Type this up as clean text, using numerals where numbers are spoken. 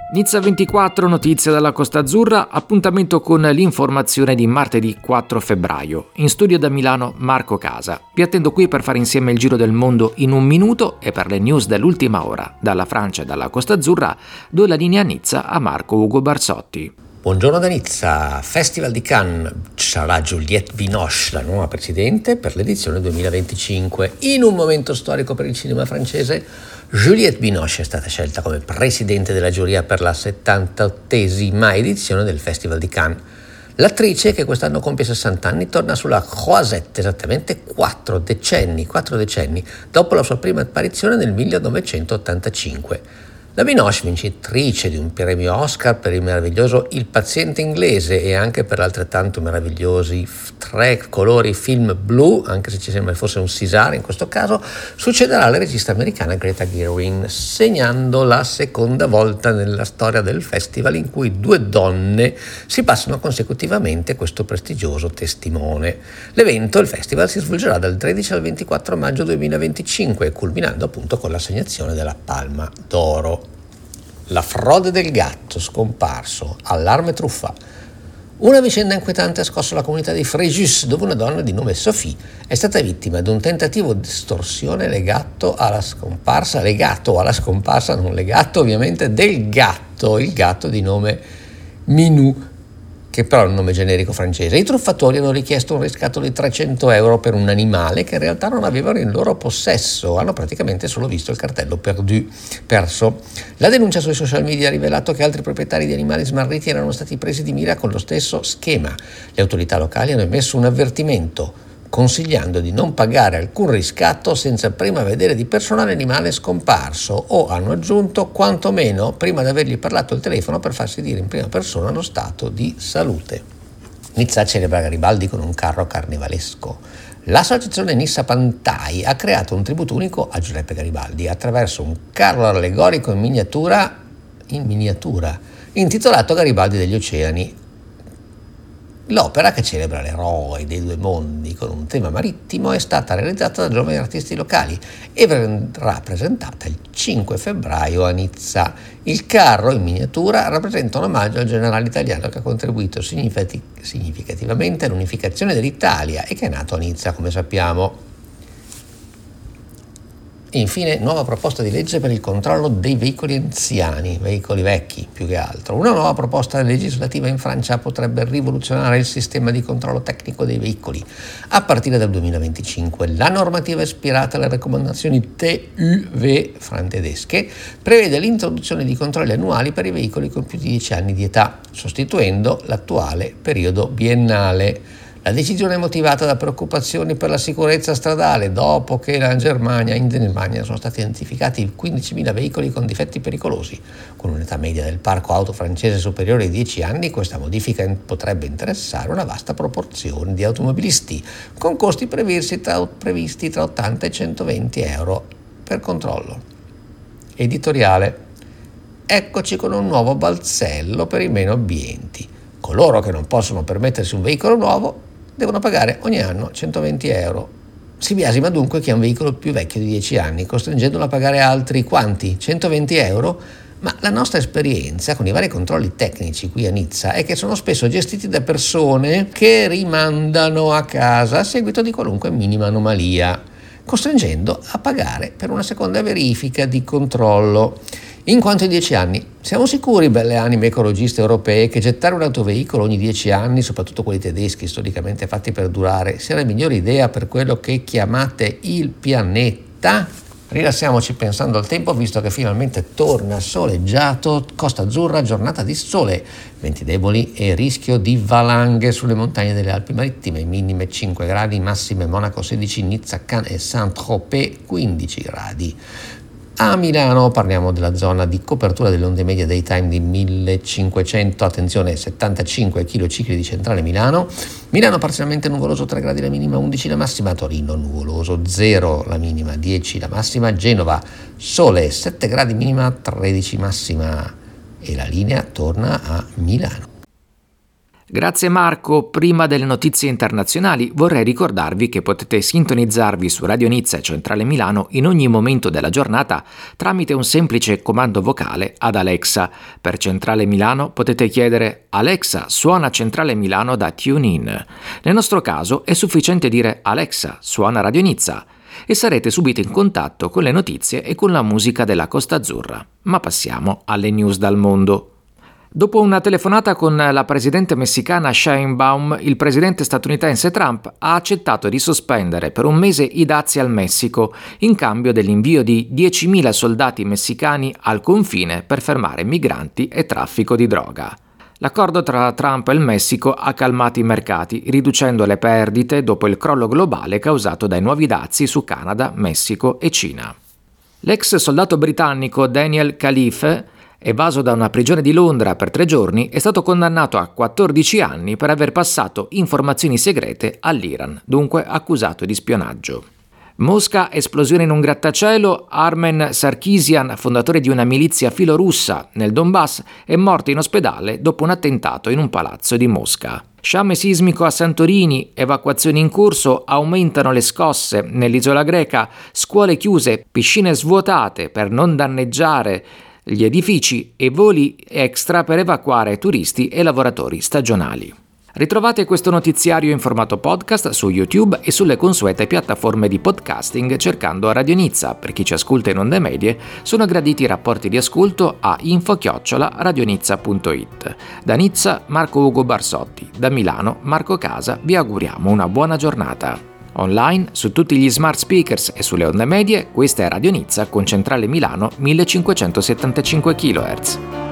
Nizza 24, notizie dalla Costa Azzurra, appuntamento con l'informazione di martedì 4 febbraio. In studio da Milano Marco Casa. Vi attendo qui per fare insieme il giro del mondo in un minuto e per le news dell'ultima ora. Dalla Francia e dalla Costa Azzurra do la linea a Nizza a Marco Ugo Barsotti. Buongiorno da Nizza, Festival di Cannes, sarà Juliette Binoche la nuova presidente per l'edizione 2025. In un momento storico per il cinema francese, Juliette Binoche è stata scelta come presidente della giuria per la 78esima edizione del Festival di Cannes. L'attrice, che quest'anno compie 60 anni, torna sulla Croisette esattamente 4 decenni dopo la sua prima apparizione nel 1985. La Binoche, vincitrice di un premio Oscar per il meraviglioso Il paziente inglese e anche per altrettanto meravigliosi 3 colori film blu, anche se ci sembra fosse un César in questo caso, succederà alla regista americana Greta Gerwig, segnando la seconda volta nella storia del festival in cui 2 donne si passano consecutivamente questo prestigioso testimone. L'evento, il festival, si svolgerà dal 13 al 24 maggio 2025, culminando appunto con l'assegnazione della Palma d'Oro. La frode del gatto scomparso, allarme truffa. Una vicenda inquietante ha scosso la comunità di Fréjus, dove una donna di nome Sophie è stata vittima di un tentativo di estorsione legato alla scomparsa, non legato ovviamente, del gatto, il gatto di nome Minou, che però è un nome generico francese. I truffatori hanno richiesto un riscatto di 300 euro per un animale che in realtà non avevano in loro possesso, hanno praticamente solo visto il cartello perso. La denuncia sui social media ha rivelato che altri proprietari di animali smarriti erano stati presi di mira con lo stesso schema. Le autorità locali hanno emesso un avvertimento consigliando di non pagare alcun riscatto senza prima vedere di persona l'animale scomparso o, hanno aggiunto, quantomeno prima di avergli parlato al telefono per farsi dire in prima persona lo stato di salute. Nizza celebra Garibaldi con un carro carnevalesco. L'associazione Nissa Pantai ha creato un tributo unico a Giuseppe Garibaldi attraverso un carro allegorico in miniatura intitolato Garibaldi degli Oceani. L'opera, che celebra l'eroe dei 2 mondi con un tema marittimo, è stata realizzata da giovani artisti locali e verrà presentata il 5 febbraio a Nizza. Il carro in miniatura rappresenta un omaggio al generale italiano che ha contribuito significativamente all'unificazione dell'Italia e che è nato a Nizza, come sappiamo. E infine, nuova proposta di legge per il controllo dei veicoli anziani, veicoli vecchi più che altro. Una nuova proposta legislativa in Francia potrebbe rivoluzionare il sistema di controllo tecnico dei veicoli. A partire dal 2025 la normativa ispirata alle raccomandazioni TÜV tedesche prevede l'introduzione di controlli annuali per i veicoli con più di 10 anni di età, sostituendo l'attuale periodo biennale. La decisione è motivata da preoccupazioni per la sicurezza stradale, dopo che in Germania sono stati identificati 15.000 veicoli con difetti pericolosi. Con un'età media del parco auto francese superiore ai 10 anni, questa modifica potrebbe interessare una vasta proporzione di automobilisti, con costi previsti tra 80 e 120 euro per controllo. Editoriale. Eccoci con un nuovo balzello per i meno abbienti. Coloro che non possono permettersi un veicolo nuovo devono pagare ogni anno 120 euro. Si biasima dunque chi ha un veicolo più vecchio di 10 anni, costringendolo a pagare altri quanti? 120 euro? Ma la nostra esperienza con i vari controlli tecnici qui a Nizza è che sono spesso gestiti da persone che rimandano a casa a seguito di qualunque minima anomalia, costringendo a pagare per una seconda verifica di controllo. In quanto ai 10 anni, siamo sicuri, belle anime ecologiste europee, che gettare un autoveicolo ogni 10 anni, soprattutto quelli tedeschi storicamente fatti per durare, sia la migliore idea per quello che chiamate il pianeta? Rilassiamoci pensando al tempo, visto che finalmente torna soleggiato. Costa Azzurra, giornata di sole, venti deboli e rischio di valanghe sulle montagne delle Alpi Marittime, minime 5 gradi, massime Monaco 16, Nizza, Cannes e Saint-Tropez 15 gradi. A Milano parliamo della zona di copertura delle onde medie daytime di 1500, attenzione, 75 km di centrale Milano. Milano parzialmente nuvoloso, 3 gradi la minima, 11 la massima. Torino nuvoloso, 0 la minima, 10 la massima. Genova sole, 7 gradi minima, 13 massima. E la linea torna a Milano. Grazie Marco, prima delle notizie internazionali vorrei ricordarvi che potete sintonizzarvi su Radio Nizza e Centrale Milano in ogni momento della giornata tramite un semplice comando vocale ad Alexa. Per Centrale Milano potete chiedere Alexa, suona Centrale Milano da TuneIn. Nel nostro caso è sufficiente dire Alexa, suona Radio Nizza e sarete subito in contatto con le notizie e con la musica della Costa Azzurra. Ma passiamo alle news dal mondo. Dopo una telefonata con la presidente messicana Sheinbaum, il presidente statunitense Trump ha accettato di sospendere per un mese i dazi al Messico in cambio dell'invio di 10.000 soldati messicani al confine per fermare migranti e traffico di droga. L'accordo tra Trump e il Messico ha calmato i mercati, riducendo le perdite dopo il crollo globale causato dai nuovi dazi su Canada, Messico e Cina. L'ex soldato britannico Daniel Khalife, evaso da una prigione di Londra per 3 giorni, è stato condannato a 14 anni per aver passato informazioni segrete all'Iran, dunque accusato di spionaggio. Mosca, esplosione in un grattacielo. Armen Sarkisian, fondatore di una milizia filorussa nel Donbass, è morto in ospedale dopo un attentato in un palazzo di Mosca. Sciame sismico a Santorini, evacuazioni in corso, aumentano le scosse nell'isola greca, scuole chiuse, piscine svuotate per non danneggiare gli edifici e voli extra per evacuare turisti e lavoratori stagionali. Ritrovate questo notiziario in formato podcast su YouTube e sulle consuete piattaforme di podcasting cercando Radio Nizza. Per chi ci ascolta in onde medie, sono graditi i rapporti di ascolto a info@radionizza.it. Da Nizza, Marco Ugo Barsotti. Da Milano, Marco Casa. Vi auguriamo una buona giornata. Online, su tutti gli smart speakers e sulle onde medie, questa è Radio Nizza con centrale Milano 1575 kHz.